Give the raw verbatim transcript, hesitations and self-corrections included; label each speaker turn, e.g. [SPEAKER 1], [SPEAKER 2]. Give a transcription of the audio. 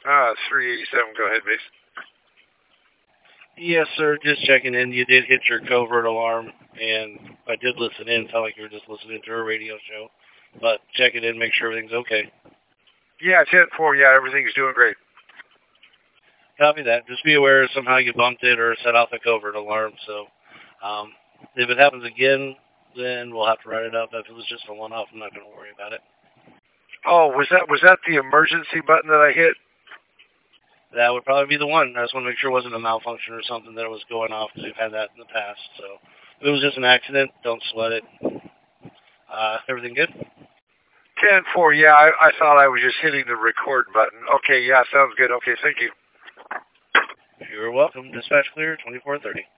[SPEAKER 1] Uh, three eighty-seven, go ahead, base.
[SPEAKER 2] Yes, sir. Just checking in. You did hit your covert alarm, and I did listen in. It sounded like you were just listening to a radio show. But check it in, make sure everything's okay.
[SPEAKER 1] Yeah, ten four, yeah, everything's doing great.
[SPEAKER 2] Copy that. Just be aware somehow you bumped it or set off the covert alarm. So um, if it happens again, then we'll have to write it up. If it was just a one-off, I'm not going to worry about it.
[SPEAKER 1] Oh, was that was that the emergency button that I hit?
[SPEAKER 2] That would probably be the one. I just want to make sure it wasn't a malfunction or something that was going off, because we've had that in the past. So if it was just an accident, don't sweat it. Uh, everything good?
[SPEAKER 1] ten four, yeah, I, I thought I was just hitting the record button. Okay, yeah, sounds good. Okay, thank you.
[SPEAKER 2] You're welcome. Dispatch clear, twenty-four thirty.